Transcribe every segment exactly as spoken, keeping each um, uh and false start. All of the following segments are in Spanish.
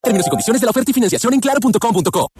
Términos y condiciones de la oferta y financiación en claro punto com punto co.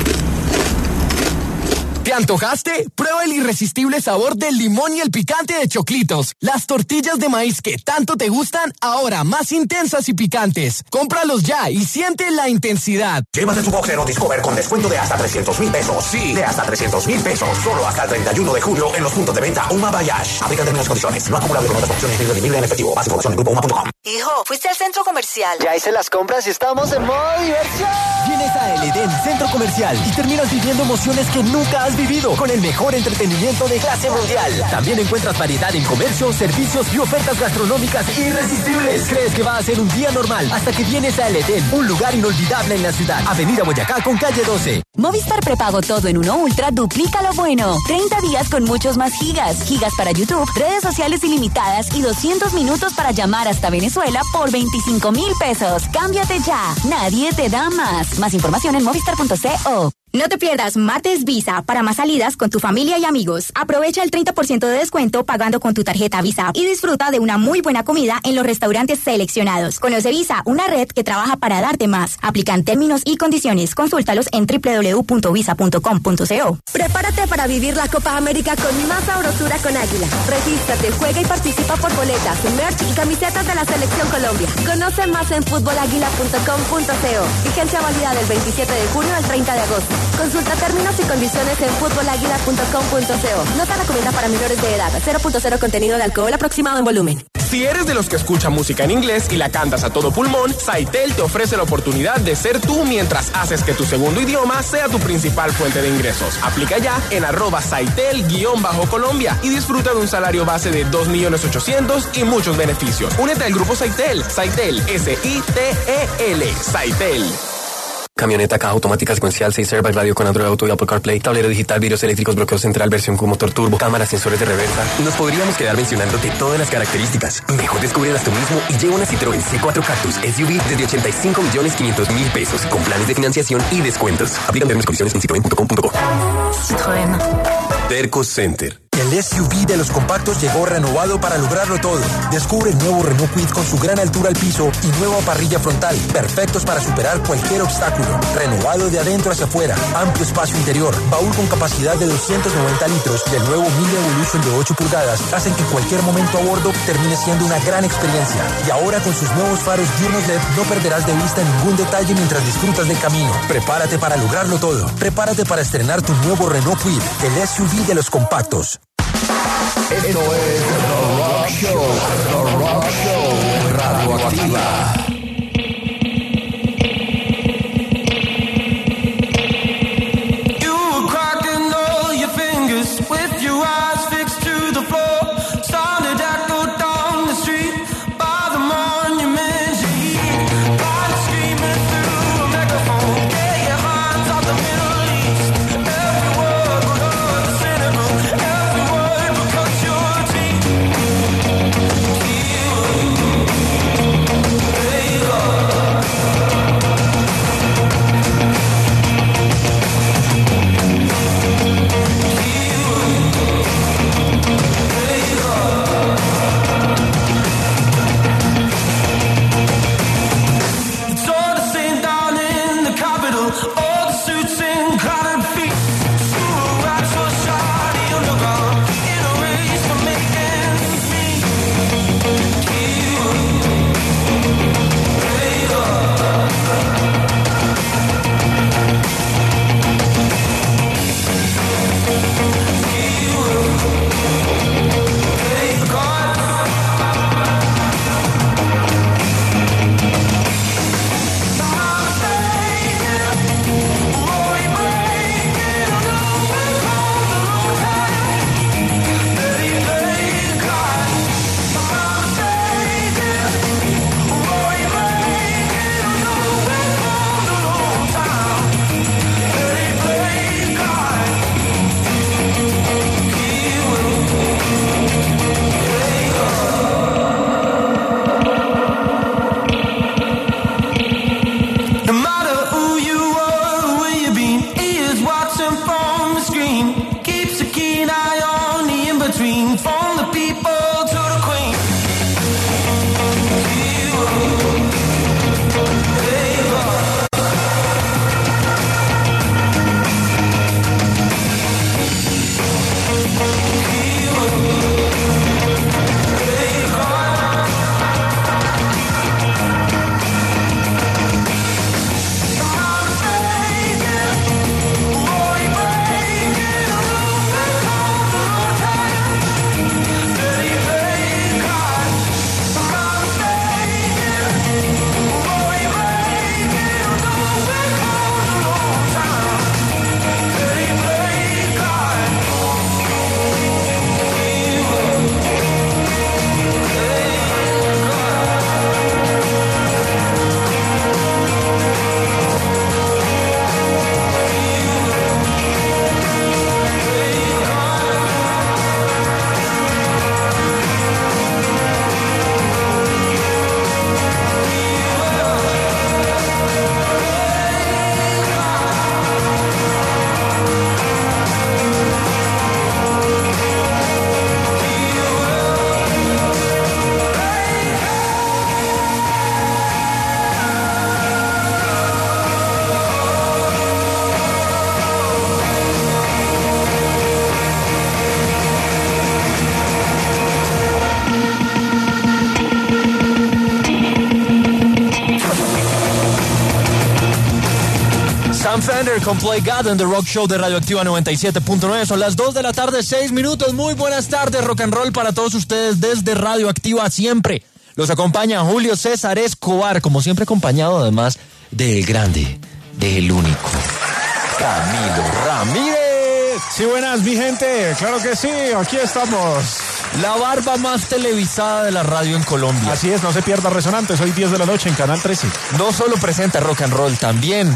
¿Te antojaste? Prueba el irresistible sabor del limón y el picante de Choclitos. Las tortillas de maíz que tanto te gustan, ahora más intensas y picantes. Cómpralos ya y siente la intensidad. Llévate tu boxer o Discover con descuento de hasta trescientos mil pesos. Sí, de hasta trescientos mil pesos. Solo hasta el treinta y uno de julio en los puntos de venta Uma Bayash. Aplica términos y condiciones. No acumulable con otras opciones ni redimible en efectivo. Más información en grupo uma punto com. Hijo, ¿fuiste al centro comercial? Ya hice las compras y estamos en modo diversión. Vienes a El Edén Centro Comercial y terminas viviendo emociones que nunca has vivido con el mejor entretenimiento de clase mundial. También encuentras variedad en comercio, servicios y ofertas gastronómicas irresistibles. Crees que va a ser un día normal hasta que vienes a El Edén, un lugar inolvidable en la ciudad. Avenida Boyacá con calle doce. Movistar prepago todo en uno Ultra duplica lo bueno. treinta días con muchos más gigas. Gigas para YouTube, redes sociales ilimitadas y doscientos minutos para llamar hasta Venezuela por veinticinco mil pesos. Cámbiate ya. Nadie te da más. Más información en movistar punto co. No te pierdas Martes Visa para más salidas con tu familia y amigos. Aprovecha el treinta por ciento de descuento pagando con tu tarjeta Visa y disfruta de una muy buena comida en los restaurantes seleccionados. Conoce Visa, una red que trabaja para darte más. Aplican términos y condiciones. Consúltalos en doble u doble u doble u punto visa punto com punto co. Prepárate para vivir la Copa América con más sabrosura con Águila. Regístrate, juega y participa por boletas, merch y camisetas de la Selección Colombia. Conoce más en fútbol águila punto com punto co. Vigencia válida del veintisiete de junio al treinta de agosto. Consulta términos y condiciones en fútbol águila punto com punto co. No se recomienda para menores de edad. cero punto cero contenido de alcohol aproximado en volumen. Si eres de los que escucha música en inglés y la cantas a todo pulmón, Saitel te ofrece la oportunidad de ser tú mientras haces que tu segundo idioma sea tu principal fuente de ingresos. Aplica ya en arroba Saitel-Colombia y disfruta de un salario base de dos millones ochocientos mil y muchos beneficios. Únete al grupo Saitel. Saitel, S I T E L. Saitel. Camioneta, caja automática secuencial, seis airbags, radio con Android Auto y Apple CarPlay, tablero digital, vidrios eléctricos, bloqueo central, versión con motor turbo, cámaras, sensores de reversa. Y nos podríamos quedar mencionándote todas las características. Mejor descúbrelas tú mismo y lleva una Citroën C cuatro Cactus S U V desde ochenta y cinco millones quinientos mil pesos, con planes de financiación y descuentos. Aplican términos y condiciones en citroen punto com punto co. Citroën. Terco Center. El S U V de los compactos llegó renovado para lograrlo todo. Descubre el nuevo Renault Kwid con su gran altura al piso y nueva parrilla frontal, perfectos para superar cualquier obstáculo. Renovado de adentro hacia afuera, amplio espacio interior, baúl con capacidad de doscientos noventa litros y el nuevo Mille Evolution de ocho pulgadas hacen que cualquier momento a bordo termine siendo una gran experiencia. Y ahora con sus nuevos faros diurnos L E D no perderás de vista ningún detalle mientras disfrutas del camino. Prepárate para lograrlo todo. Prepárate para estrenar tu nuevo Renault Kwid, el S U V de los compactos. Esto es The Rock Show, The Rock Show, Radioactiva. Hey Sam Fender con Play God en The Rock Show de Radioactiva noventa y siete punto nueve. Son las dos de la tarde, seis minutos. Muy buenas tardes, rock and roll para todos ustedes desde Radioactiva siempre. Los acompaña Julio César Escobar, como siempre acompañado además del grande, del único, Camilo Ramírez. Sí, buenas, mi gente. Claro que sí, aquí estamos. La barba más televisada de la radio en Colombia. Así es, no se pierda Resonantes, hoy diez de la noche en Canal trece. No solo presenta rock and roll, también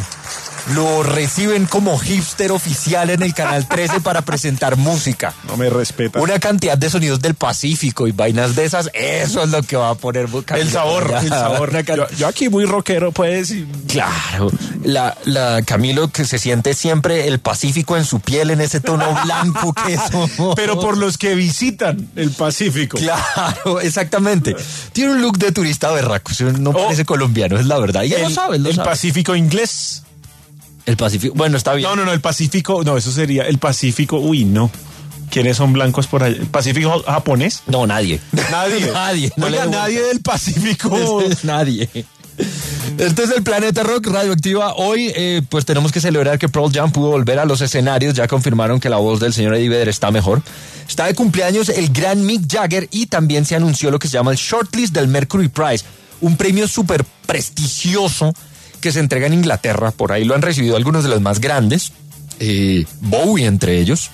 lo reciben como hipster oficial en el Canal trece para presentar música. No me respeta. Una cantidad de sonidos del Pacífico y vainas de esas, eso es lo que va a poner el sabor, el sabor. Yo, yo aquí muy rockero, pues. Claro, la, la Camilo que se siente siempre el Pacífico en su piel, en ese tono blanco que eso. Pero por los que visitan el Pacífico. Claro, exactamente. Tiene un look de turista berraco, no parece oh, colombiano, es la verdad. Y él lo sabe, lo el sabe. Pacífico inglés. El Pacífico, bueno, está bien. No, no, no, el Pacífico, no, eso sería el Pacífico, uy, no. ¿Quiénes son blancos por allá? ¿El Pacífico japonés? No, nadie. Nadie. nadie. No Oiga, nadie del Pacífico. Es, es nadie. Este es el Planeta Rock Radioactiva. Hoy, eh, pues tenemos que celebrar que Pearl Jam pudo volver a los escenarios. Ya confirmaron que la voz del señor Eddie Vedder está mejor. Está de cumpleaños el gran Mick Jagger y también se anunció lo que se llama el Shortlist del Mercury Prize, un premio súper prestigioso que se entrega en Inglaterra. Por ahí lo han recibido algunos de los más grandes, eh, Bowie entre ellos.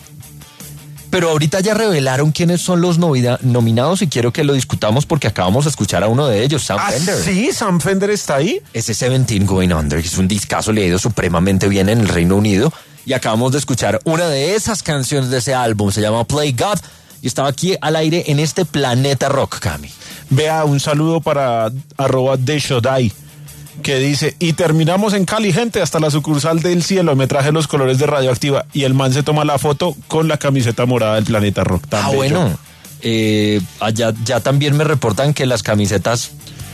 Pero ahorita ya revelaron quiénes son los novida- nominados y quiero que lo discutamos porque acabamos de escuchar a uno de ellos, Sam ¿Ah, Fender. sí? ¿Sam Fender está ahí? Ese Seventeen Going Under, que es un discazo, le ha ido supremamente bien en el Reino Unido. Y acabamos de escuchar una de esas canciones de ese álbum, se llama Play God, y estaba aquí al aire en este Planeta Rock, Cami. Vea, un saludo para arroba de Shodai, que dice, y terminamos en Cali, gente, hasta la sucursal del cielo, me traje los colores de Radioactiva, y el man se toma la foto con la camiseta morada del Planeta Rock. Ah, bello. Bueno, eh, allá ya también me reportan que las camisetas...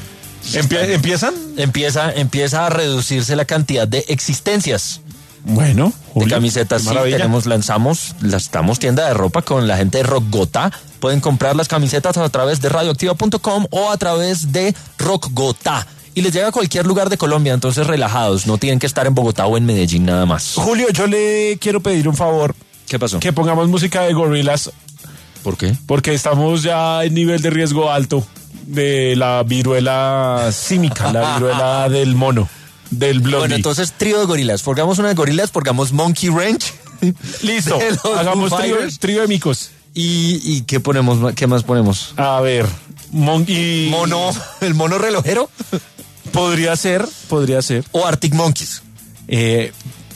¿Empie- ¿Empiezan? Empieza, empieza a reducirse la cantidad de existencias. Bueno, Julio, de camisetas, sí, tenemos, lanzamos, las estamos tienda de ropa con la gente de Rockgotá. Pueden comprar las camisetas a través de radioactiva punto com o a través de Rockgotá. Y les llega a cualquier lugar de Colombia, entonces relajados, no tienen que estar en Bogotá o en Medellín nada más. Julio, yo le quiero pedir un favor. ¿Qué pasó? Que pongamos música de Gorillaz. ¿Por qué? Porque estamos ya en nivel de riesgo alto de la viruela símica, la viruela del mono, del Blondie. Bueno, entonces trío de Gorillaz, pongamos una de Gorillaz, pongamos Monkey Ranch. Listo, hagamos trío, trío de micos. ¿Y, y qué ponemos? ¿Qué más ponemos? A ver, Monkey... Mono, el mono relojero. Podría ser, podría ser. O Arctic Monkeys. Eh,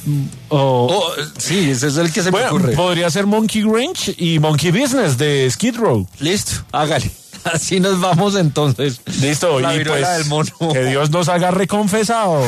o, oh, sí, ese es el que se bueno, me ocurre. Podría ser Monkey Ranch y Monkey Business de Skid Row. Listo, hágale. Así nos vamos entonces. Listo, la y pues del mono. Que Dios nos haga reconfesados.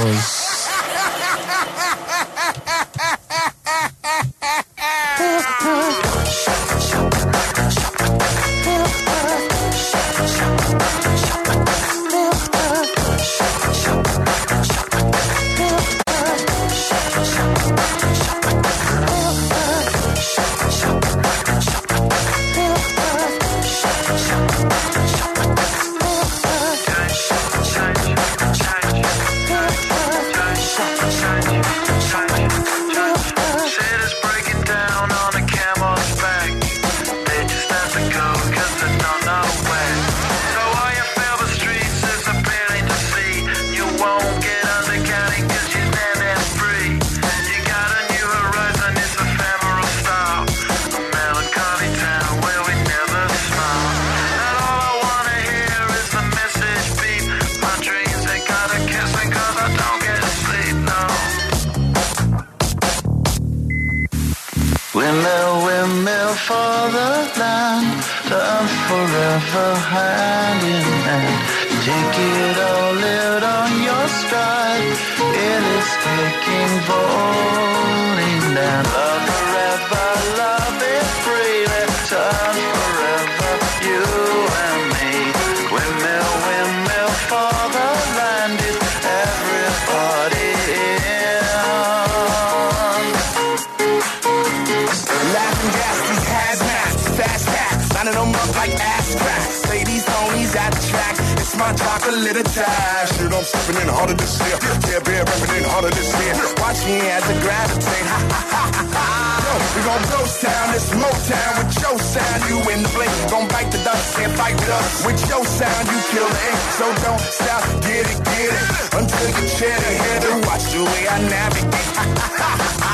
Windmill, windmill for the land, turn forever hand in hand. Take it all, live on your stride. It is taking, falling down. Love forever, love it freely. Turn forever, you and me. Windmill, windmill for the land. Is everybody in? Laughing gas, these hazmats, fast cats, lining them up like ass cracks. Say these homies at the track, it's my chocolate attack. Shit, I'm stepping in harder this year. Yeah, bear rapping in harder this year. Watch me as I gravitate. Ha ha ha ha ha. Yo, we gon' ghost town, this Motown with your sound. You in the blink, gon' bite the dust, can't fight with us. With your sound, you kill the ink. So don't stop, get it, get it. Until you chat ahead and watch the way I navigate. Ha ha ha ha ha.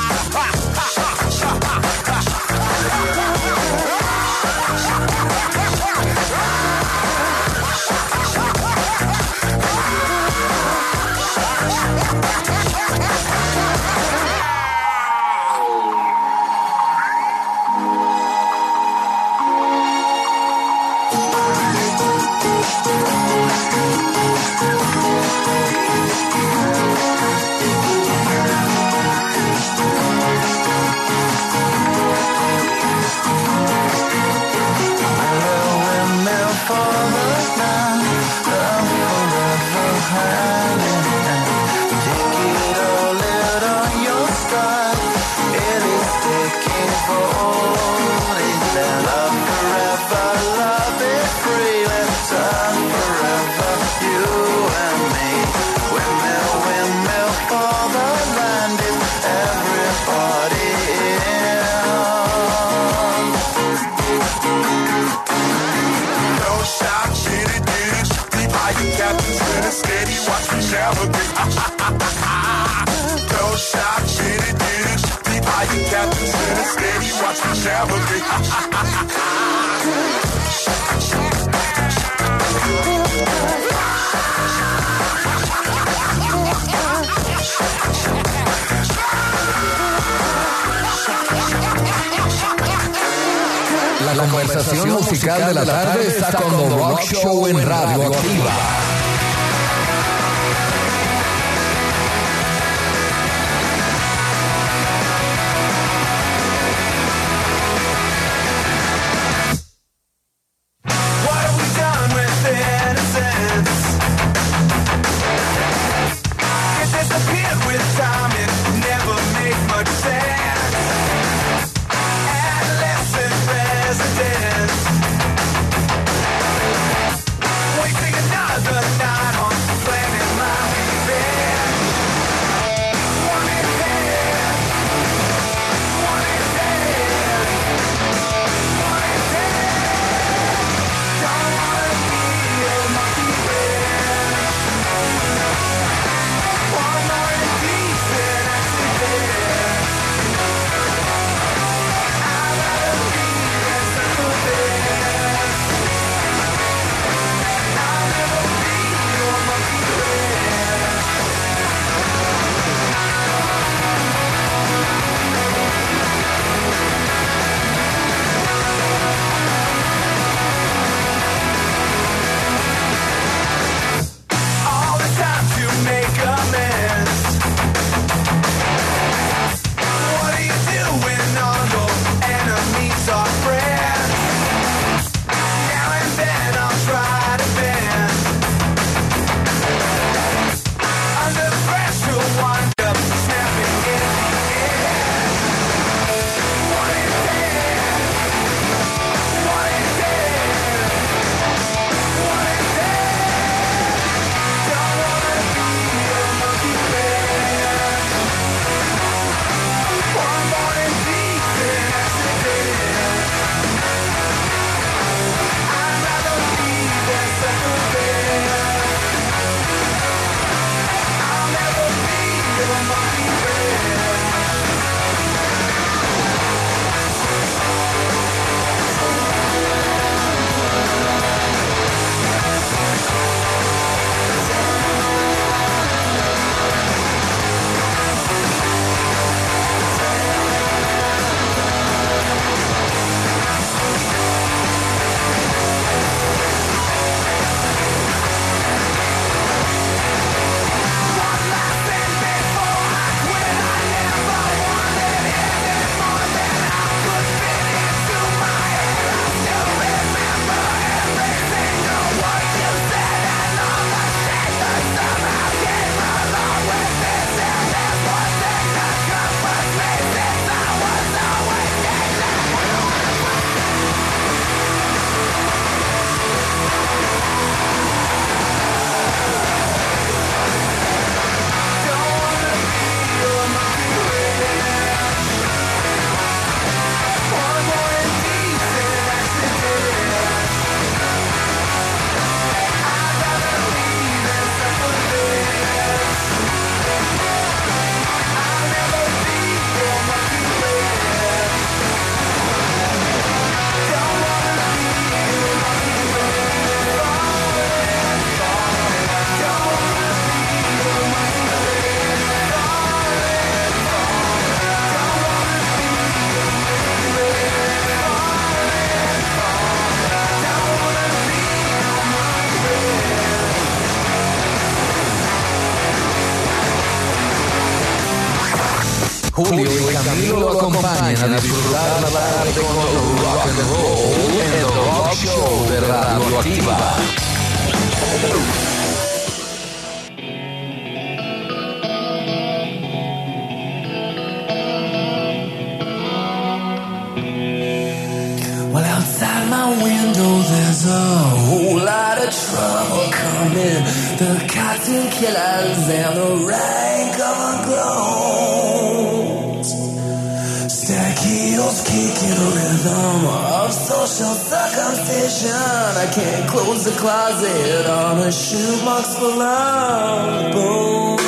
La conversación musical de la tarde está con The Rock Show en Radio Activa. Wasting another Julio y Camilo lo acompañan a disfrutar la tarde con rock and roll en el Rock Show de Radioactiva. Well, outside my window there's a whole lot of trouble coming. The cotton killers and the rank of clones. Stack heels kicking a rhythm of social circumcision. I can't close the closet on a shoebox full of bones.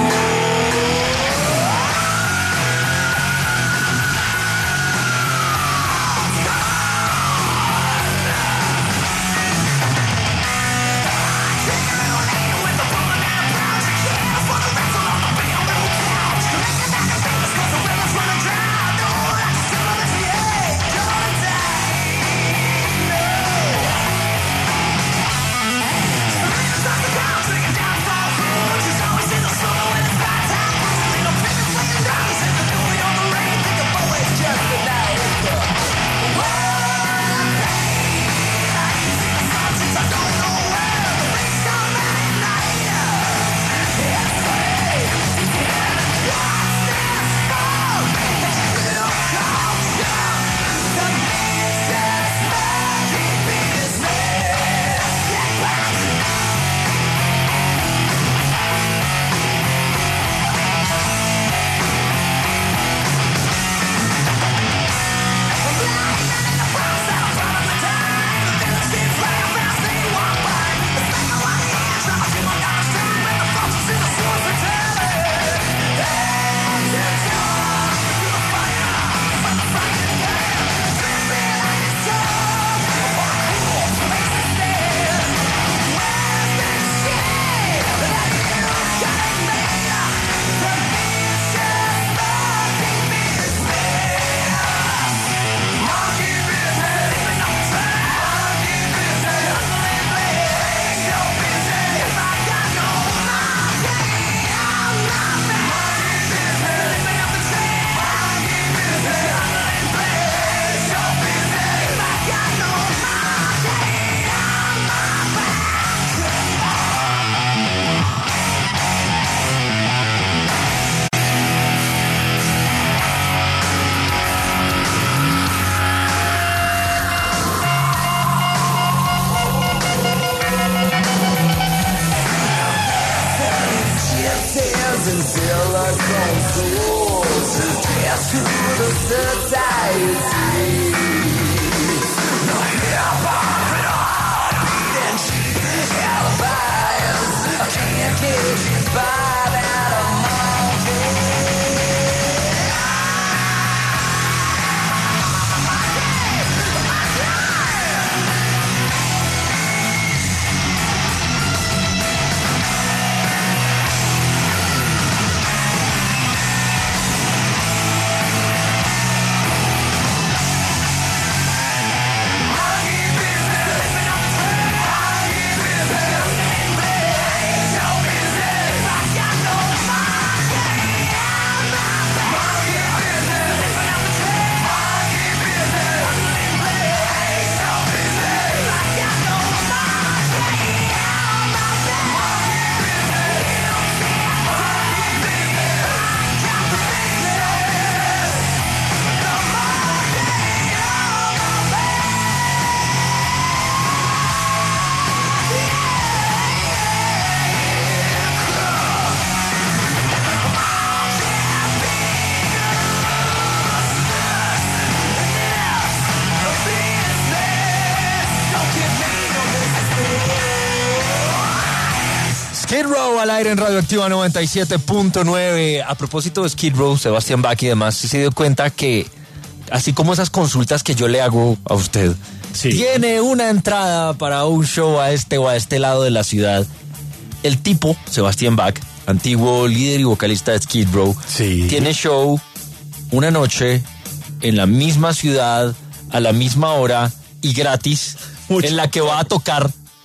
Skid Row al aire en Radioactiva noventa y siete punto nueve. A propósito de Skid Row, Sebastián Bach y demás, se dio cuenta que, así como esas consultas que yo le hago a usted, sí, tiene una entrada para un show a este o a este lado de la ciudad. El tipo, Sebastián Bach, antiguo líder y vocalista de Skid Row, sí, tiene show una noche en la misma ciudad, a la misma hora y gratis, mucho, en la que va a tocar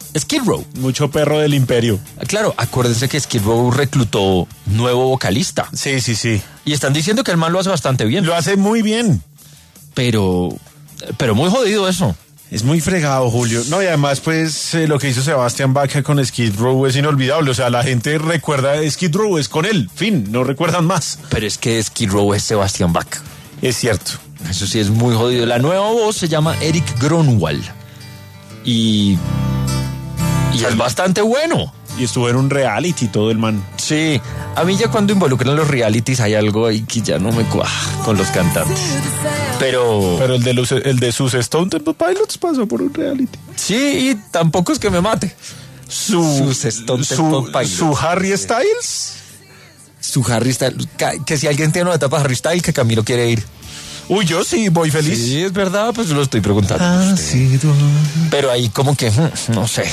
Skid Row. Mucho perro del imperio. Claro, acuérdense que Skid Row reclutó nuevo vocalista. Sí, sí, sí. Y están diciendo que el man lo hace bastante bien. Lo hace muy bien. Pero, pero muy jodido eso. Es muy fregado, Julio. No, y además, pues, eh, lo que hizo Sebastian Bach con Skid Row es inolvidable. O sea, la gente recuerda Skid Row, es con él. Fin, no recuerdan más. Pero es que Skid Row es Sebastian Bach. Es cierto. Eso sí es muy jodido. La nueva voz se llama Eric Gronwald. Y... Y es bastante bueno. Y estuvo en un reality todo el man. Sí, a mí ya cuando involucran los realities hay algo ahí que ya no me cuaja con los cantantes. Pero... Pero el de, los, el de sus Stone Temple Pilots pasó por un reality. Sí, y tampoco es que me mate. Su, sus Stone su, Temple Pilots. Su Harry Styles. Su Harry Styles. Que si alguien tiene una etapa Harry Styles, que Camilo quiere ir. Uy, yo sí, voy feliz. Sí, es verdad, pues lo estoy preguntando. Ah, sí, pero ahí como que, no sé.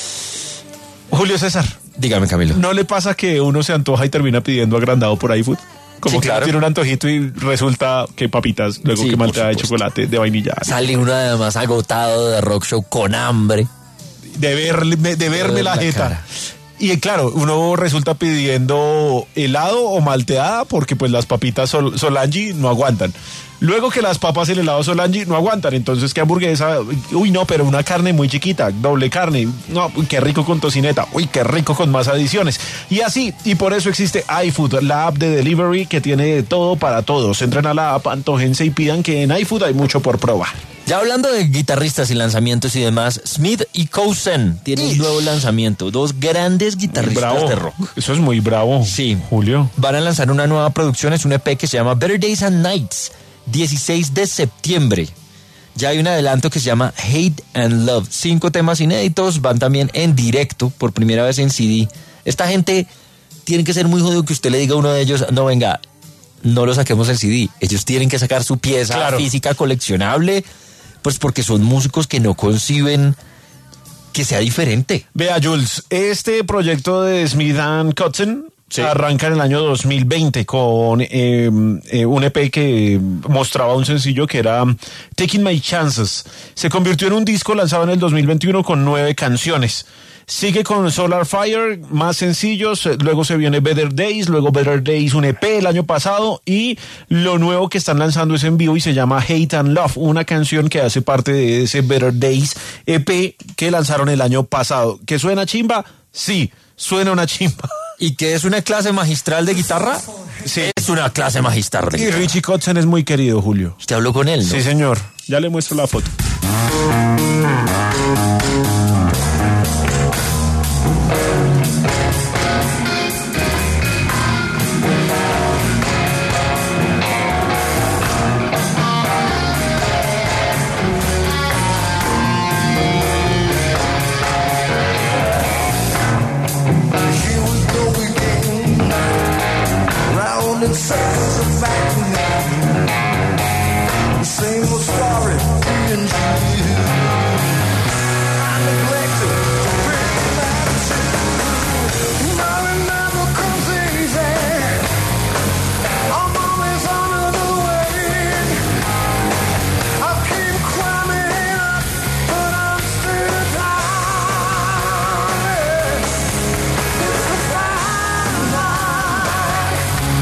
Julio César. Dígame, Camilo. ¿No le pasa que uno se antoja y termina pidiendo agrandado por iFood? Como sí, que claro. Tiene un antojito y resulta que papitas, luego sí, que malteada de chocolate, de vainilla. Sale uno además agotado de Rock Show con hambre. De verme, de verme la, la jeta. Y claro, uno resulta pidiendo helado o malteada porque pues las papitas Sol, Solange no aguantan. Luego que las papas y el helado Solange no aguantan, entonces qué hamburguesa, uy no, pero una carne muy chiquita, doble carne, no, uy, qué rico con tocineta, uy, qué rico con más adiciones. Y así, y por eso existe iFood, la app de delivery que tiene de todo para todos. Entren a la app, antójense y pidan que en iFood hay mucho por probar. Ya hablando de guitarristas y lanzamientos y demás, Smith y Cousin tienen un nuevo lanzamiento, dos grandes guitarristas de rock. Eso es muy bravo, sí, Julio. Van a lanzar una nueva producción, es un E P que se llama Better Days and Nights, dieciséis de septiembre. Ya hay un adelanto que se llama Hate and Love. Cinco temas inéditos, van también en directo, por primera vez en C D. Esta gente tiene que ser muy jodido que usted le diga a uno de ellos, no venga, no lo saquemos en C D. Ellos tienen que sacar su pieza claro. física coleccionable, pues porque son músicos que no conciben que sea diferente. Vea, Jules, este proyecto de Smith and Cousin sí. arranca en el año dos mil veinte con eh, eh, un E P que mostraba un sencillo que era Taking My Chances. Se convirtió en un disco lanzado en el dos mil veintiuno con nueve canciones. Sigue con Solar Fire, más sencillos, luego se viene Better Days, luego Better Days, un E P el año pasado, y lo nuevo que están lanzando es en vivo y se llama Hate and Love, una canción que hace parte de ese Better Days E P que lanzaron el año pasado. ¿Que suena chimba? Sí, suena una chimba. ¿Y que es una clase magistral de guitarra? Sí. Es una clase magistral de y guitarra. Y Richie Kotzen es muy querido, Julio. ¿Usted habló con él, no? Sí, señor. Ya le muestro la foto. In circles of vacuum, the same old story, me and you. I neglected to bring that to you. I remember comes easy. I'm always on the way. I keep climbing up, but I'm still down. It's a fine line.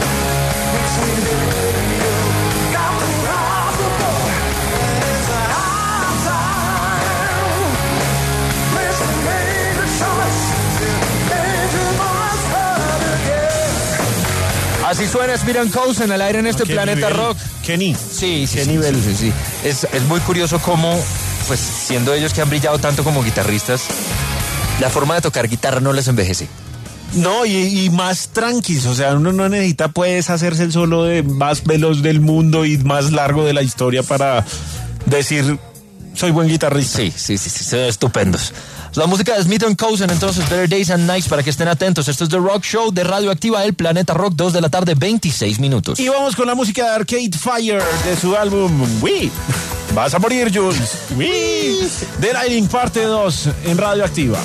Así suena Smith and Cousin al aire en este ¿Qué planeta nivel? rock. Kenny. Sí, sí, ¿Qué sí, nivel? Sí, sí, sí. Es, es muy curioso cómo, pues siendo ellos que han brillado tanto como guitarristas, la forma de tocar guitarra no les envejece. No, y, y más tranquis, o sea, uno no necesita pues hacerse el solo de más veloz del mundo y más largo de la historia para decir soy buen guitarrista. Sí, sí, sí, sí, son estupendos. La música de Smith and Cousin, entonces, Better Days and Nights, para que estén atentos. Esto es The Rock Show de Radioactiva, el Planeta Rock, dos de la tarde, veintiséis minutos. Y vamos con la música de Arcade Fire de su álbum Wii. Vas a morir, Jules. Wii. The Lighting parte dos en Radioactiva.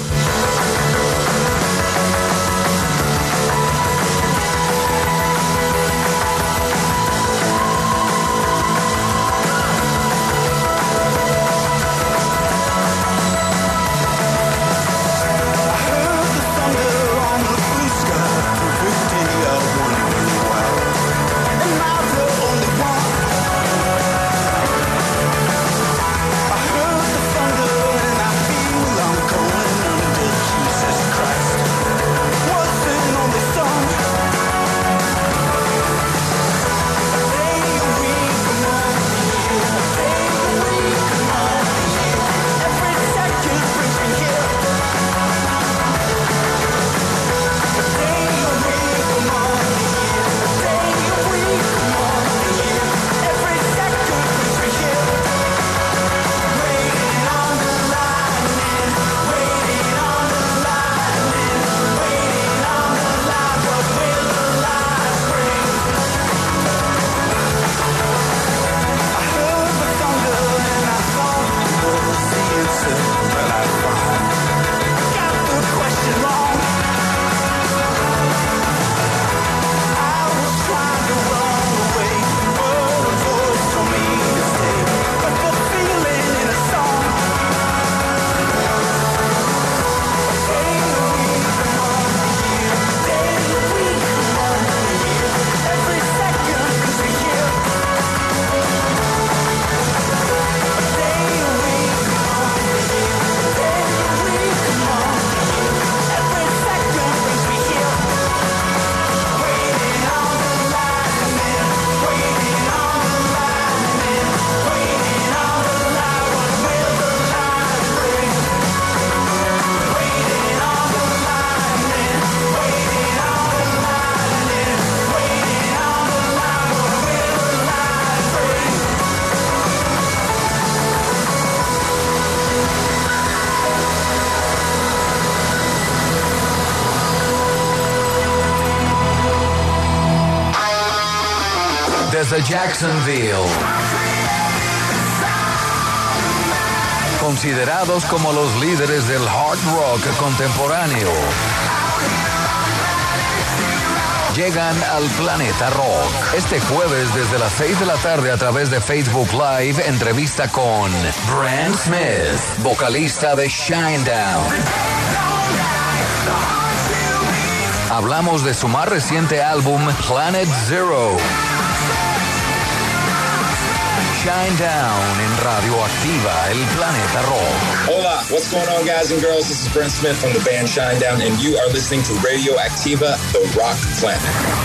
desde Jacksonville. Considerados como los líderes del hard rock contemporáneo. Llegan al Planeta Rock. Este jueves desde las seis de la tarde a través de Facebook Live, entrevista con Brent Smith, vocalista de Shinedown. Hablamos de su más reciente álbum, Planet Zero. Shinedown en Radioactiva, el Planeta Rock. Hola, what's going on, guys and girls? This is Brent Smith from the band Shinedown, and you are listening to Radioactiva, the rock planet.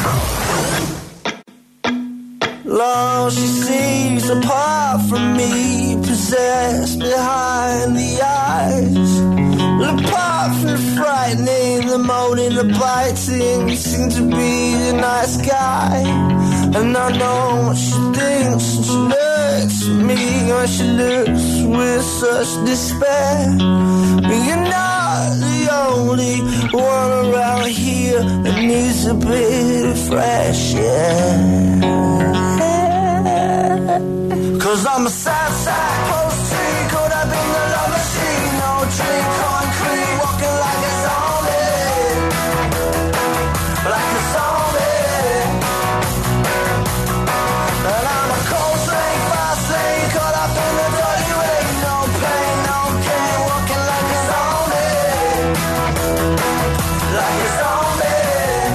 Long she seems apart from me, possessed behind the eyes. Apart from the frightening, the moaning, the biting, you seem to be the nice guy. And I know what she thinks, and she looks at me, and she looks with such despair. But you're not the only one around here that needs a bit of fresh air. Cause I'm a sad, sad post tree, caught up in the love machine. No drink, concrete, walking like a zombie. Like a zombie. And I'm a cold train, fast lane, caught up in the dirty rain. No pain, no gain, walking like a zombie. Like a zombie.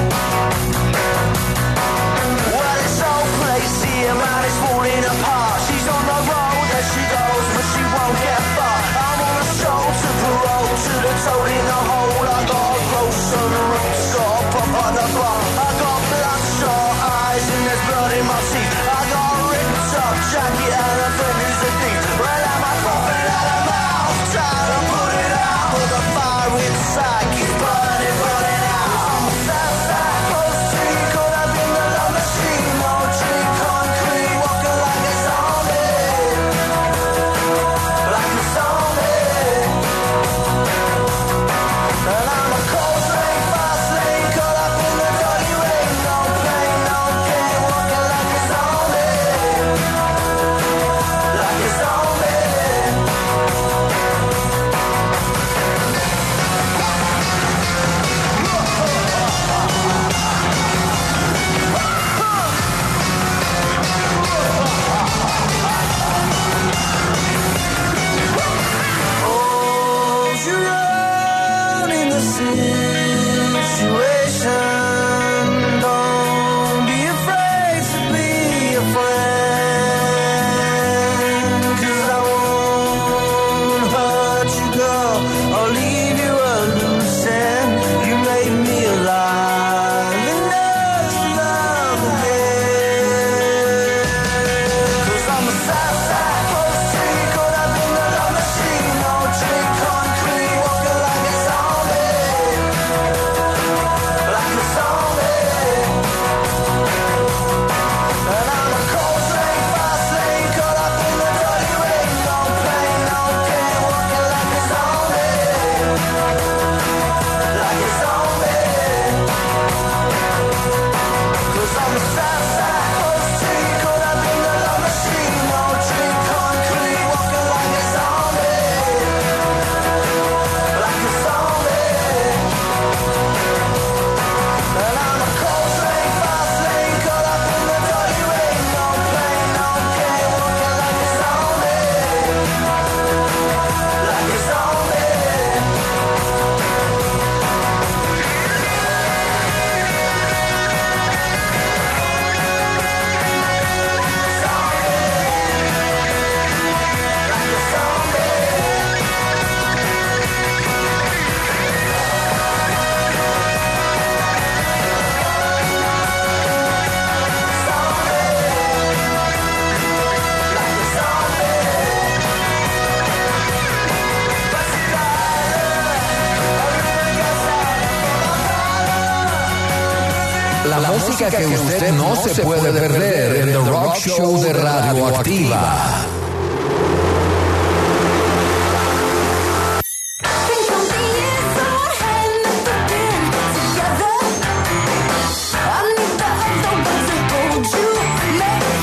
Well, it's so crazy, a man is falling apart. She's on the road as she goes, but she won't get far. I'm on a show to parole, to the toad in the hole. I got a gross on the ropes, got a pop on the bar. I got bloodshot eyes and there's blood in my teeth. I got a ripped up jacket and a friend who's a thief. Well, am I coughing out of mouth, trying to put it out, but the fire inside keeps burning, burning out. I'm a sad, sad post tree, caught up in the love machine. No tree, concrete, walking like a zombie. Like a zombie. And I'm a cold train, fast lane, caught up in the dirty rain. No pain, no gain, walking like a zombie. Like a zombie. Hold your own in the situation. Don't be afraid to be a friend. 'Cause I won't hurt you, girl. I'll leave you a loose end. You made me alive enough to love again. 'Cause I'm a sad, sad post tree, caught up in the love machine. No drink, concrete, walking like a zombie. Like a zombie. And I'm a cold train, fast lane, caught up in the dirty rain. No pain, no gain, walking like a zombie. Like a zombie. 'Cause I'm a sad, sad post tree, caught up in the love machine. No drink, concrete, walking like a zombie. Like a zombie. And I'm a cold train, fast lane, caught up in the dirty rain. No pain, no gain, walking like a zombie. Like a zombie. La, música que usted no se puede perder en The Rock Show de Radioactiva. I need the other ones to hold you. Make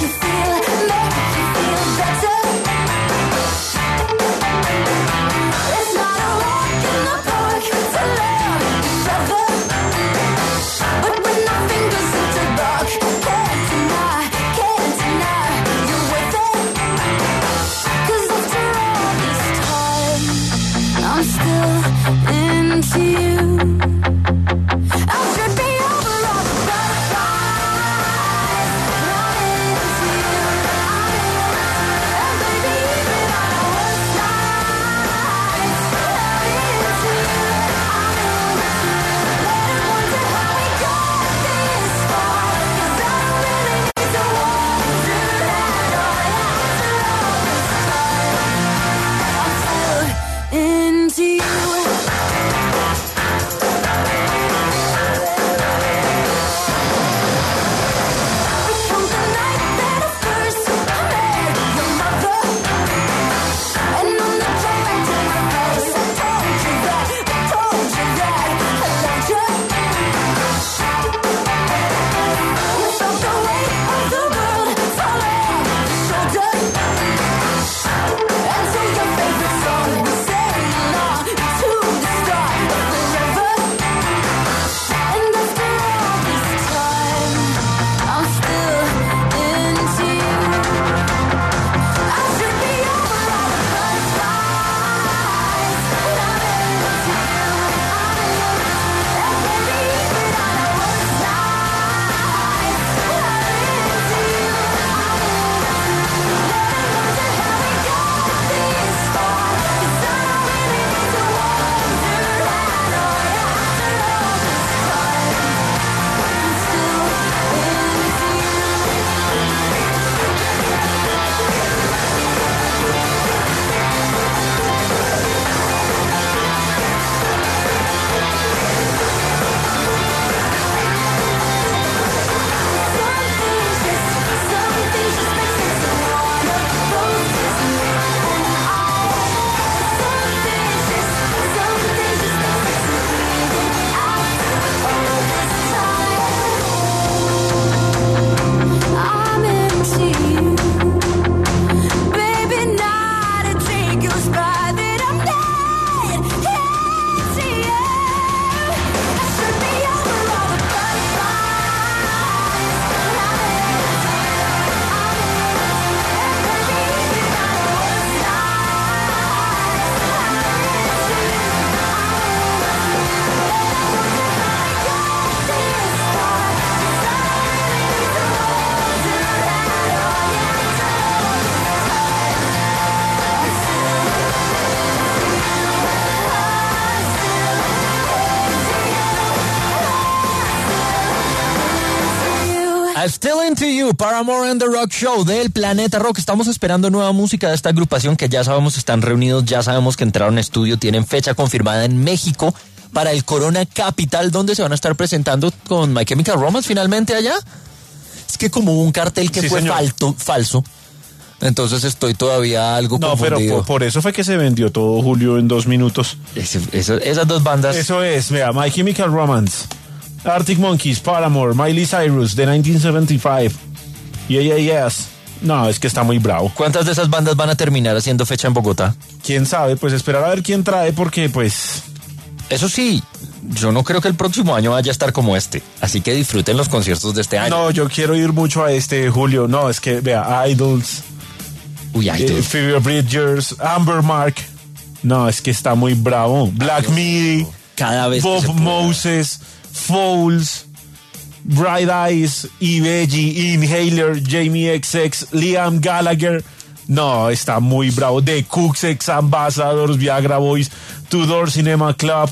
Still Into You, Paramore and the Rock Show del Planeta Rock. Estamos esperando nueva música de esta agrupación que ya sabemos están reunidos, ya sabemos que entraron a estudio, tienen fecha confirmada en México para el Corona Capital, donde se van a estar presentando con My Chemical Romance finalmente allá. Es que como hubo un cartel que sí, fue falto, falso, entonces estoy todavía algo no, confundido. No, pero por, por eso fue que se vendió todo, Julio, en dos minutos. Ese, eso, esas dos bandas. Eso es, vea, My Chemical Romance, Arctic Monkeys, Paramore, Miley Cyrus, de nineteen seventy-five. Yeah, yeah, yes. No, es que está muy bravo. ¿Cuántas de esas bandas van a terminar haciendo fecha en Bogotá? ¿Quién sabe? Pues esperar a ver quién trae, porque pues... Eso sí, yo no creo que el próximo año vaya a estar como este. Así que disfruten los conciertos de este año. No, yo quiero ir mucho a este, Julio. No, es que, vea, Idols. Uy, Idols. Eh, Phoebe Bridgers, Amber Mark. No, es que está muy bravo. Black Midi. Cada vez Bob Moses, Fouls, Bright Eyes, Ibeji, Inhaler, Jamie X X, Liam Gallagher. No, está muy bravo. The Cooks, Ex Ambassadors, Viagra Boys, Tudor Cinema Club.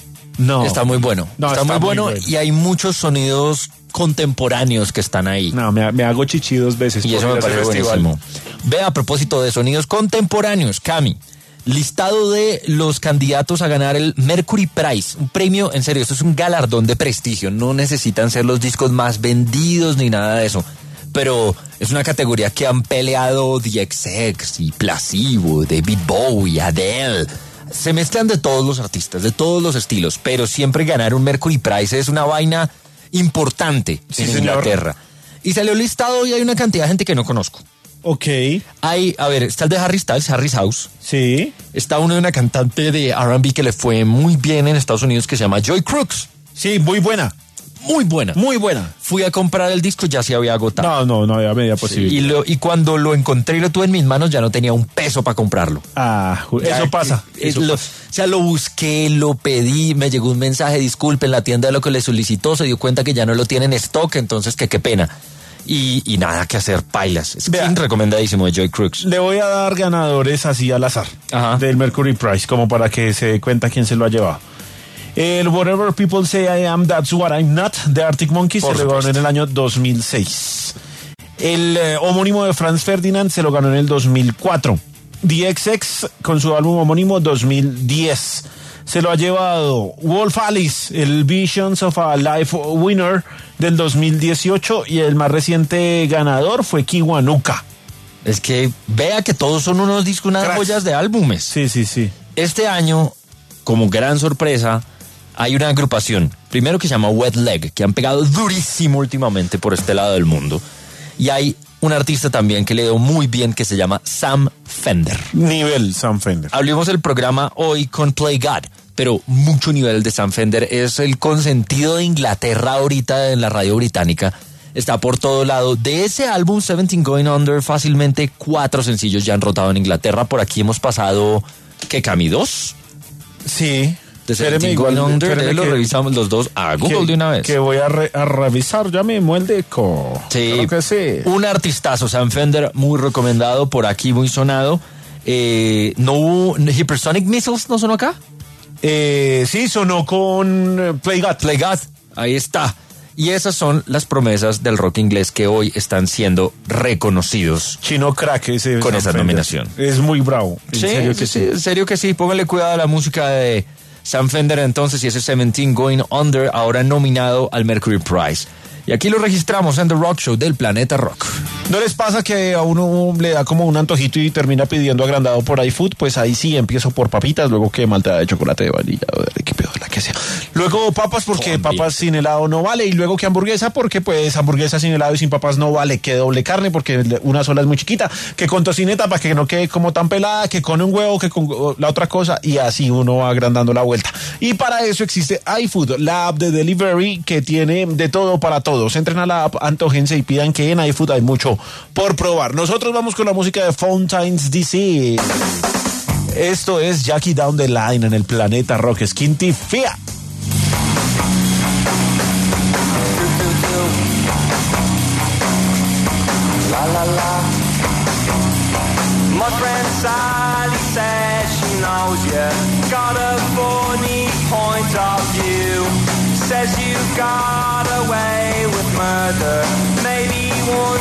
No. Está muy bueno. No, está, está muy, bueno, muy bueno y hay muchos sonidos contemporáneos que están ahí. No, me, me hago chichi dos veces. Y eso me parece buenísimo. Ve, a propósito de sonidos contemporáneos, Cami, listado de los candidatos a ganar el Mercury Prize, un premio, en serio, esto es un galardón de prestigio, no necesitan ser los discos más vendidos ni nada de eso, pero es una categoría que han peleado The X X y Placebo, David Bowie, Adele. Se mezclan de todos los artistas, de todos los estilos, pero siempre ganar un Mercury Prize es una vaina importante sí, en señor. Inglaterra. Y salió listado y hay una cantidad de gente que no conozco. Ok. Hay, a ver, está el de Harry Styles, Harry's House. Sí. Está uno de una cantante de R and B que le fue muy bien en Estados Unidos que se llama Joy Crooks. Sí, muy buena. Muy buena. Muy buena. Fui a comprar el disco y ya se había agotado. No, no, no había media posibilidad. Sí, y, lo, y cuando lo encontré y lo tuve en mis manos ya no tenía un peso para comprarlo. Ah, ya, eso pasa. Es, eso lo, pasa. O sea, lo busqué, lo pedí, me llegó un mensaje, disculpen, la tienda de lo que le solicitó se dio cuenta que ya no lo tiene en stock, entonces que qué pena. Y, y nada que hacer, pailas. Es Vea, recomendadísimo de Joy Crooks. Le voy a dar ganadores así al azar. Ajá. Del Mercury Prize, como para que se dé cuenta quién se lo ha llevado. El Whatever People Say I Am, That's What I'm Not, de Arctic Monkeys, Por se supuesto. Lo ganó en el año dos mil seis. El eh, homónimo de Franz Ferdinand se lo ganó en el dos mil cuatro. The X X con su álbum homónimo dos mil diez. Se lo ha llevado Wolf Alice, el Visions of a Life Winner del dos mil dieciocho, y el más reciente ganador fue Kiwanuka. Es que vea que todos son unos discos, unas Cracks. joyas de álbumes. Sí, sí, sí. Este año, como gran sorpresa, hay una agrupación, primero que se llama Wet Leg, que han pegado durísimo últimamente por este lado del mundo. Y hay un artista también que le dio muy bien que se llama Sam Fender. Nivel Sam Fender. Abrimos el programa hoy con Play God, pero mucho nivel de Sam Fender. Es el consentido de Inglaterra ahorita en la radio británica. Está por todo lado. De ese álbum, seventeen Going Under, fácilmente cuatro sencillos ya han rotado en Inglaterra. Por aquí hemos pasado, ¿qué, Cami? ¿Dos? Sí. De seventeen Going Under, de lo que, revisamos los dos a Google que, de una vez. Que voy a, re, a revisar, ya me muelde co. Sí, claro que sí. Un artistazo, Sam Fender, muy recomendado, por aquí muy sonado. Eh, no hubo, Hypersonic Missiles, ¿no sonó acá? Eh, sí, sonó con Play God. Play God, ahí está. Y esas son las promesas del rock inglés que hoy están siendo reconocidos. Chino Crack ese con esa nominación. Es muy bravo. En sí, serio que sí, sí. En serio que sí. Póngale cuidado a la música de Sam Fender entonces, y ese seventeen Going Under, ahora nominado al Mercury Prize. Y aquí lo registramos en The Rock Show del Planeta Rock. ¿No les pasa que a uno le da como un antojito y termina pidiendo agrandado por iFood? Pues ahí sí empiezo por papitas, luego que malteada de chocolate de vainilla, o de qué pedo, la que sea. Luego papas porque Combi. Papas sin helado no vale. Y luego que hamburguesa porque pues hamburguesa sin helado y sin papas no vale. Que doble carne porque una sola es muy chiquita. Que con tocineta para que no quede como tan pelada. Que con un huevo, que con la otra cosa. Y así uno va agrandando la vuelta. Y para eso existe iFood, la app de delivery que tiene de todo para todos. Entren a la app, antójense y pidan, que en iFood hay mucho por probar. Nosotros vamos con la música de Fountains D C. Esto es Jackie Down the Line en el Planeta Rock. Skinty Fia. La la la. My friend Sally says she knows you got a funny point of view. Says you got away with murder. Maybe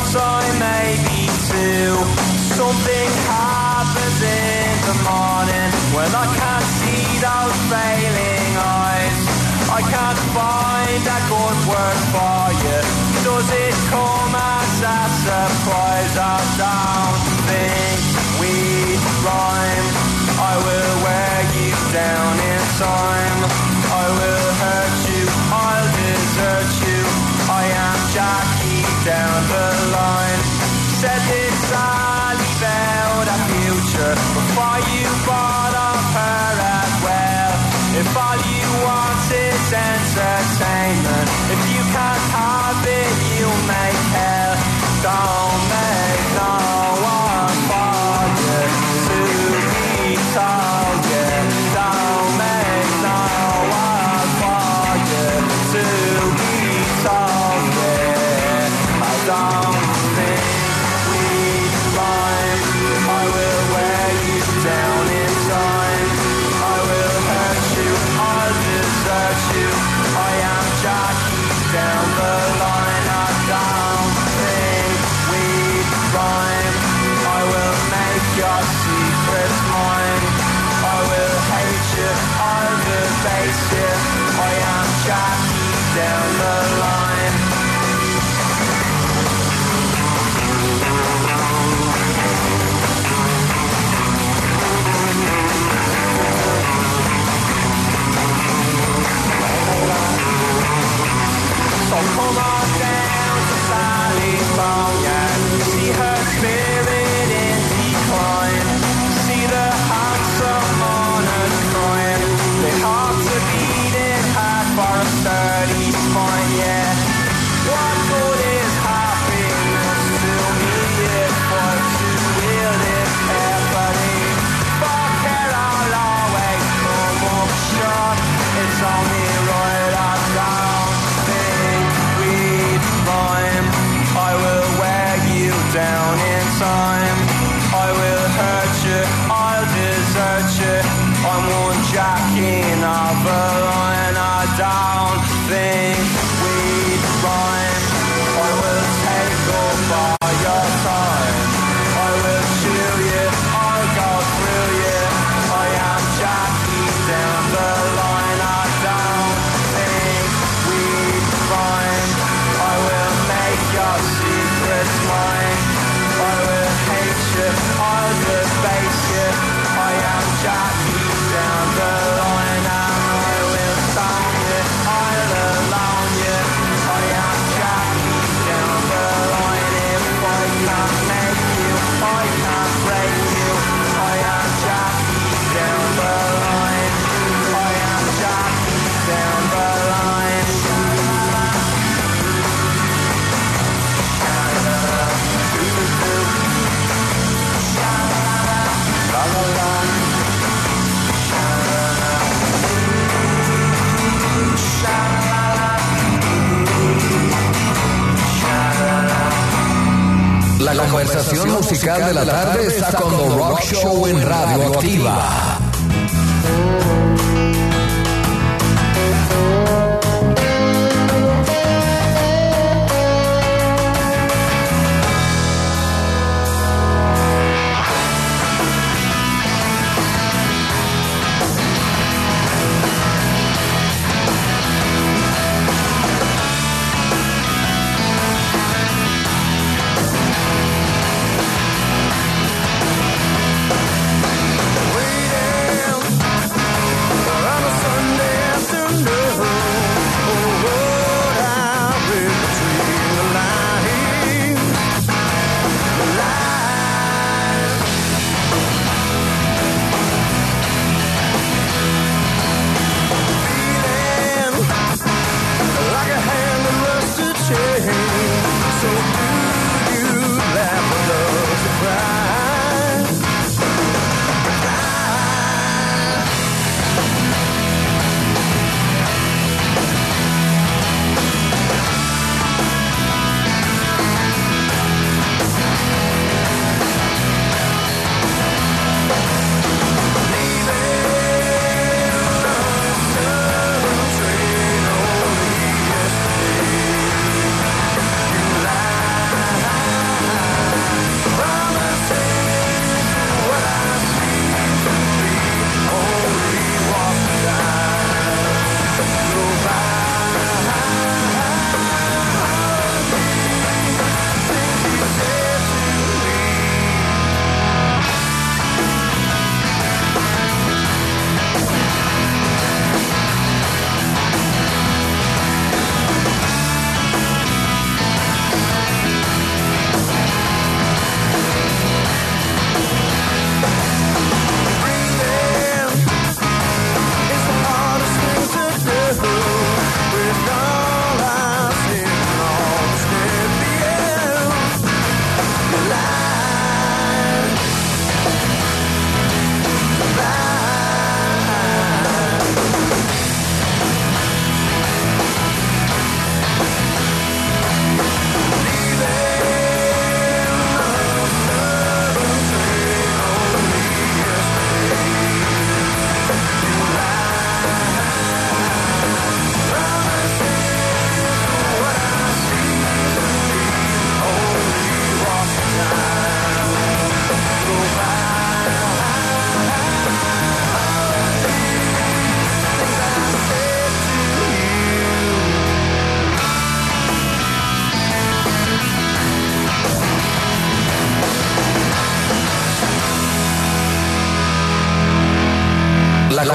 time, maybe two. Something happens in the morning when I can't see those failing eyes. I can't find a good word for you. Does it come as a surprise? I don't think we rhyme. I will wear you down in time. I will hurt you, I'll desert you. I am Jackie down the line. Said this Sally about a future before you bought off her as well. If all you want is entertainment, if you can't have it, you make hell. Don't make no one for you to be told, yeah. Don't make no one for you to be told, yeah. I don't think we rhyme. I will wear you down in time. I will hurt you, I'll desert you. I am Jackie down the line. I don't think we rhyme. I will make your secrets mine. I will hate you, I'll debase you. I am Jackie down the line. So come on down to California, see her spirit in decline, see the handsome mourners crying, they have to beat it hard for a sturdy spine, yeah. What good is happiness to me if I'm to wield it carefully? Fuck it, I'll always come up short, it's only right I don't think we'd rhyme. I will wear you down in time. I will hurt you, I'll desert you. I'm one jacking of a line. I don't think we'd rhyme. I will take up all your time. I will chew you, I'll go through you. I am Jackie down the line. I don't think we'd rhyme. I will make your secrets mine. I will hate you, I'll debase you. I am Jackie down the line. And I will song you, I'll alone you. I am Jackie down the line. If I can't make you, I can't break you. I am Jackie down the line. I am Jackie down the line. La la la. La conversación musical de la tarde está con The Rock Show en Radio Activa. Waiting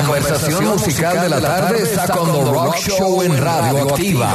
La conversación musical de la tarde está con The Rock Show en Radio Activa.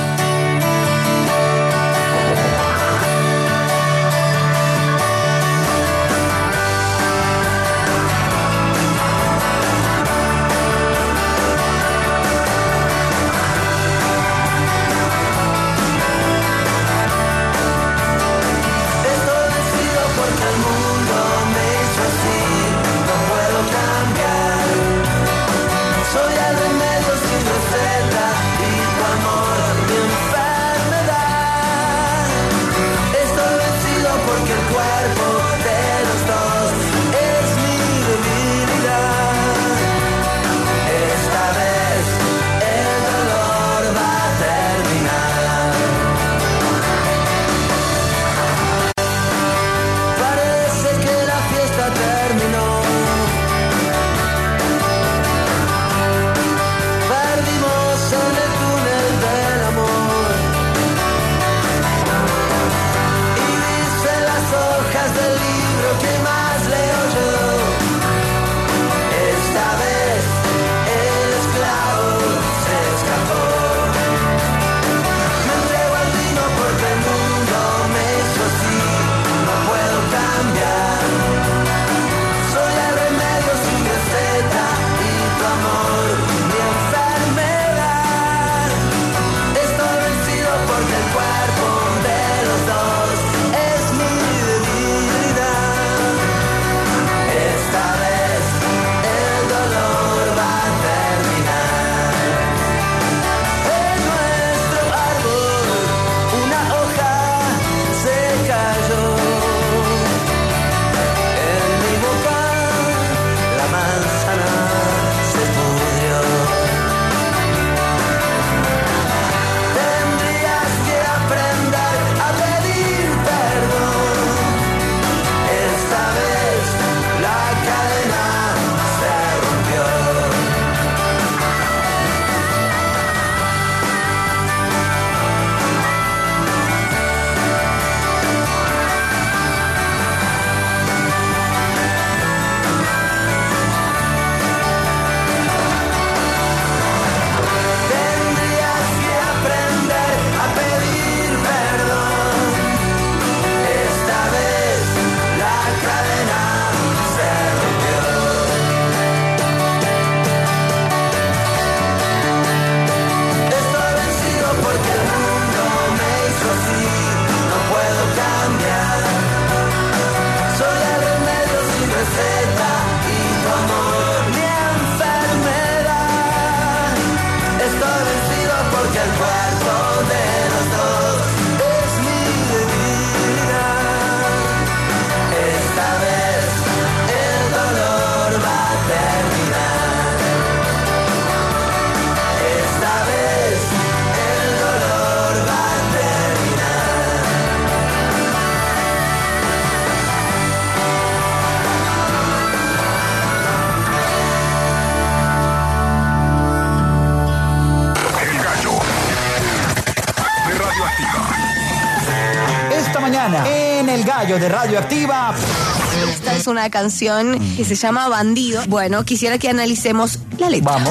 En el Gallo de Radioactiva. Esta es una canción que se llama Bandido. Bueno, quisiera que analicemos la letra. Vamos.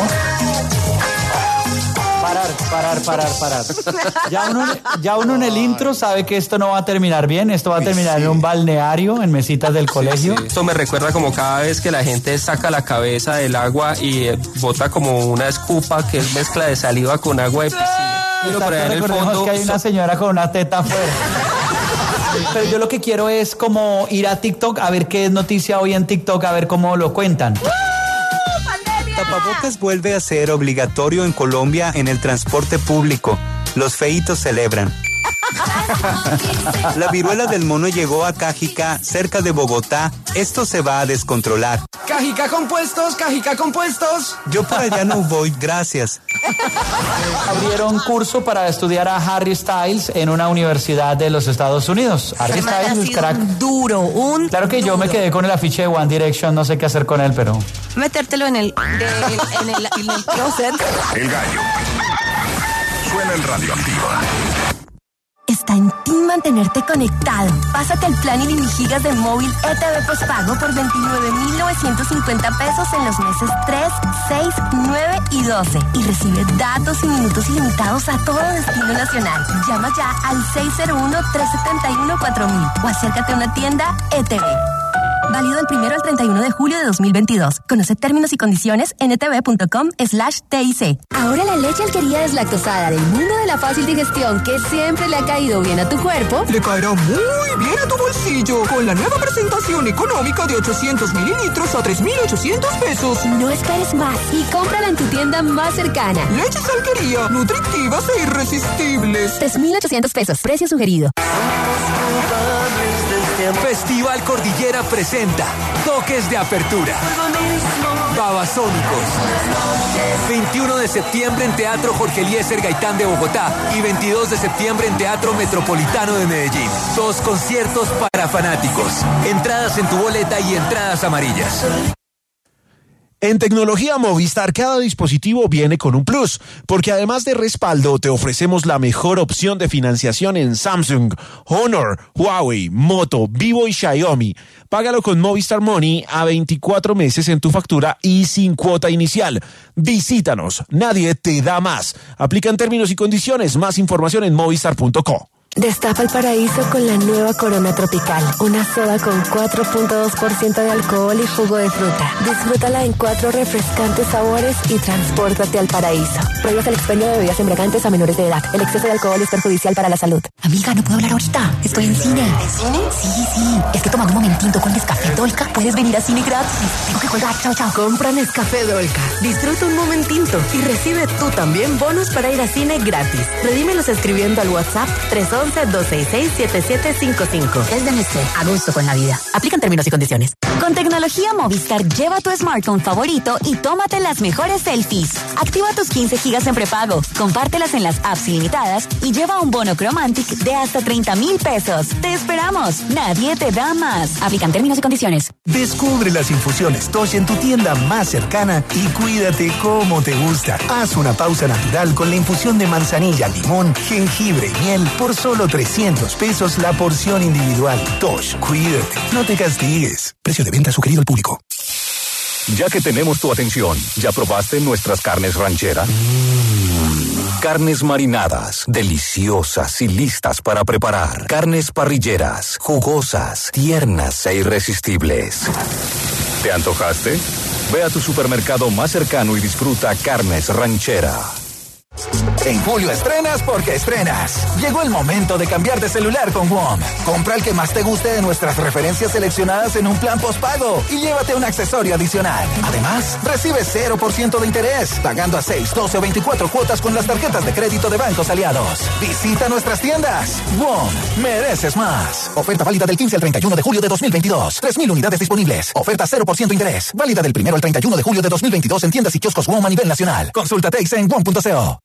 Parar, parar, parar, parar. Ya uno, ya uno en el intro sabe que esto no va a terminar bien. Esto va a terminar sí. en un balneario, en mesitas del colegio. Sí, sí. Esto me recuerda como cada vez que la gente saca la cabeza del agua y eh, bota como una escupa que es mezcla de saliva con agua de piscina. Pero por ahí en el fondo que hay una señora con una teta afuera. Pero yo lo que quiero es como ir a TikTok a ver qué es noticia hoy en TikTok, a ver cómo lo cuentan. Tapabocas vuelve a ser obligatorio en Colombia en el transporte público. Los feitos celebran. La viruela del mono llegó a Cajica, cerca de Bogotá. Esto se va a descontrolar. Cajica compuestos, Cajica compuestos. Yo por allá no voy, gracias. Abrieron curso para estudiar a Harry Styles en una universidad de los Estados Unidos. Harry Styles es crack. Duro, un Claro que duro. Yo me quedé con el afiche de One Direction, no sé qué hacer con él, pero... Metértelo en el, de, en el, en el closet. El Gallo. Suena en Radioactiva. Está en ti mantenerte conectado. Pásate al plan ilimiligigas de móvil E T V postpago por veintinueve mil novecientos cincuenta pesos en los meses tres, seis, nueve y doce. Y recibe datos y minutos ilimitados a todo destino nacional. Llama ya al seis cero uno, tres siete uno, cuatro mil o acércate a una tienda E T V. Válido del primero al treinta y uno de julio de dos mil veintidós. Conoce términos y condiciones en etv.com slash TIC. Ahora la leche alquería deslactosada del mundo de la fácil digestión que siempre le ha caído bien a tu cuerpo, le caerá muy bien a tu bolsillo con la nueva presentación económica de ochocientos mililitros a tres mil ochocientos pesos. No esperes más y cómprala en tu tienda más cercana. Leches Alquería, nutritivas e irresistibles. tres mil ochocientos pesos, precio sugerido. Festival Cordillera presenta Toques de Apertura. Babasónicos. veintiuno de septiembre en Teatro Jorge Eliezer Gaitán de Bogotá y veintidós de septiembre en Teatro Metropolitano de Medellín. Dos conciertos para fanáticos. Entradas en tu boleta y entradas amarillas. En tecnología Movistar, cada dispositivo viene con un plus, porque además de respaldo, te ofrecemos la mejor opción de financiación en Samsung, Honor, Huawei, Moto, Vivo y Xiaomi. Págalo con Movistar Money a veinticuatro meses en tu factura y sin cuota inicial. Visítanos, nadie te da más. Aplican términos y condiciones. Más información en movistar punto co. Destapa el paraíso con la nueva Corona Tropical, una soda con cuatro punto dos por ciento de alcohol y jugo de fruta. Disfrútala en cuatro refrescantes sabores y transpórtate al paraíso. Prohíbas el expendio de bebidas embriagantes a menores de edad. El exceso de alcohol es perjudicial para la salud. Amiga, no puedo hablar ahorita. Estoy en cine. ¿En cine? Sí, sí. Es que tomando un momentito con Nescafé Dolca puedes venir a cine gratis. Tengo que colgar. Chao, chao. Compra Nescafé Dolca. Disfruta un momentito y recibe tú también bonos para ir a cine gratis. Redímelos escribiendo al WhatsApp tres uno uno, dos seis seis, siete siete cinco cinco. Es de Nestlé, a gusto con la vida. Aplican términos y condiciones. Con tecnología Movistar, lleva tu smartphone favorito y tómate las mejores selfies. Activa tus quince gigas en prepago, compártelas en las apps ilimitadas y lleva un bono Chromantic de hasta treinta mil pesos. ¡Te esperamos! Nadie te da más. Aplican términos y condiciones. Descubre las infusiones Tosh en tu tienda más cercana y cuídate como te gusta. Haz una pausa natural con la infusión de manzanilla, limón, jengibre y miel por solo trescientos pesos la porción individual. Tosh, cuídate, no te castigues. Precio de venta sugerido al público. Ya que tenemos tu atención, ¿ya probaste nuestras carnes rancheras? Mm. Carnes marinadas, deliciosas y listas para preparar. Carnes parrilleras, jugosas, tiernas e irresistibles. ¿Te antojaste? Ve a tu supermercado más cercano y disfruta Carnes Ranchera. En julio estrenas porque estrenas. Llegó el momento de cambiar de celular con W O M. Compra el que más te guste de nuestras referencias seleccionadas en un plan postpago y llévate un accesorio adicional. Además, recibe cero por ciento de interés, pagando a seis, doce o veinticuatro cuotas con las tarjetas de crédito de bancos aliados. Visita nuestras tiendas. W O M, mereces más. Oferta válida del quince al treinta y uno de julio de dos mil veintidós. tres mil unidades disponibles. Oferta cero por ciento interés. Válida del primero al treinta y uno de julio de dos mil veintidós en tiendas y kioscos W O M a nivel nacional. Consulta T I C en W O M punto co.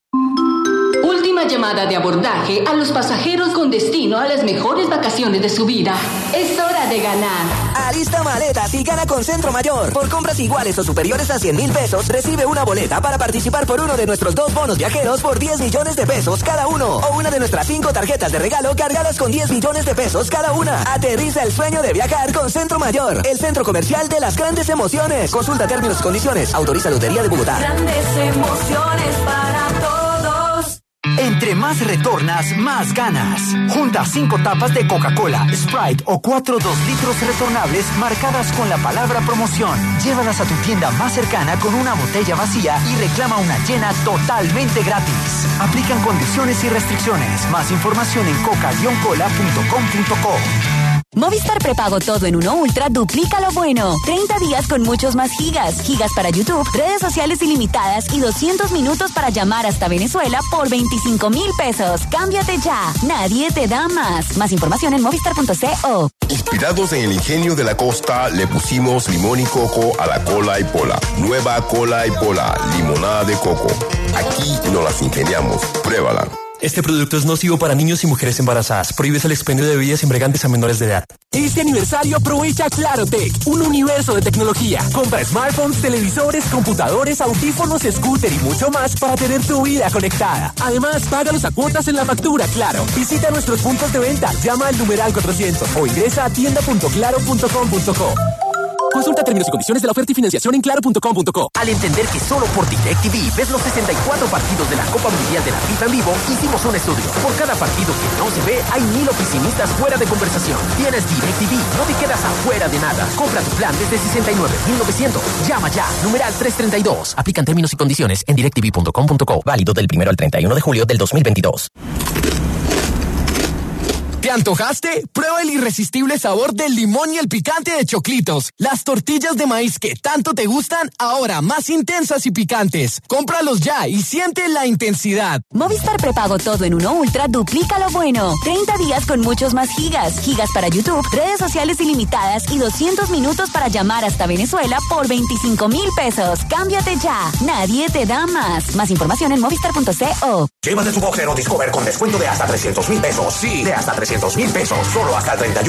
Última llamada de abordaje a los pasajeros con destino a las mejores vacaciones de su vida. Es hora de ganar. Alista maletas y gana con Centro Mayor. Por compras iguales o superiores a cien mil pesos, recibe una boleta para participar por uno de nuestros dos bonos viajeros por diez millones de pesos cada uno. O una de nuestras cinco tarjetas de regalo cargadas con diez millones de pesos cada una. Aterriza el sueño de viajar con Centro Mayor, el centro comercial de las grandes emociones. Consulta términos y condiciones. Autoriza Lotería de Bogotá. Grandes emociones para todos. Entre más retornas, más ganas. Junta cinco tapas de Coca-Cola, Sprite o cuatro dos litros retornables marcadas con la palabra promoción. Llévalas a tu tienda más cercana con una botella vacía y reclama una llena totalmente gratis. Aplican condiciones y restricciones. Más información en coca guion cola punto com punto co. Movistar Prepago Todo en Uno Ultra duplica lo bueno. treinta días con muchos más gigas. Gigas para YouTube, redes sociales ilimitadas y doscientos minutos para llamar hasta Venezuela por veinticinco mil pesos. Cámbiate ya. Nadie te da más. Más información en movistar punto co. Inspirados en el ingenio de la costa, le pusimos limón y coco a la cola y pola. Nueva cola y pola, limonada de coco. Aquí nos las ingeniamos. Pruébala. Este producto es nocivo para niños y mujeres embarazadas. Prohíbes el expendio de bebidas embriagantes a menores de edad. Este aniversario aprovecha Clarotech, un universo de tecnología. Compra smartphones, televisores, computadores, audífonos, scooter y mucho más para tener tu vida conectada. Además, págalos a cuotas en la factura Claro. Visita nuestros puntos de venta, llama al numeral cuatrocientos o ingresa a tienda punto claro punto com punto co. Consulta términos y condiciones de la oferta y financiación en claro punto com punto co. Al entender que solo por DirecTV ves los sesenta y cuatro partidos de la Copa Mundial de la FIFA en vivo, hicimos un estudio. Por cada partido que no se ve, hay mil oficinistas fuera de conversación. Tienes DirecTV, no te quedas afuera de nada. Compra tu plan desde sesenta y nueve mil novecientos. Llama ya, numeral trescientos treinta y dos. Aplican términos y condiciones en directv punto com punto co. Válido del primero al treinta y uno de julio del dos mil veintidós. ¿Te antojaste? Prueba el irresistible sabor del limón y el picante de Choclitos. Las tortillas de maíz que tanto te gustan, ahora más intensas y picantes. Cómpralos ya y siente la intensidad. Movistar Prepago Todo en Uno Ultra duplica lo bueno. treinta días con muchos más gigas. Gigas para YouTube, redes sociales ilimitadas y doscientos minutos para llamar hasta Venezuela por veinticinco mil pesos. Cámbiate ya. Nadie te da más. Más información en movistar punto co. Llévate tu boxero Discover con descuento de hasta trescientos mil pesos. Sí, de hasta trescientos mil pesos. Solo hasta el treinta y uno.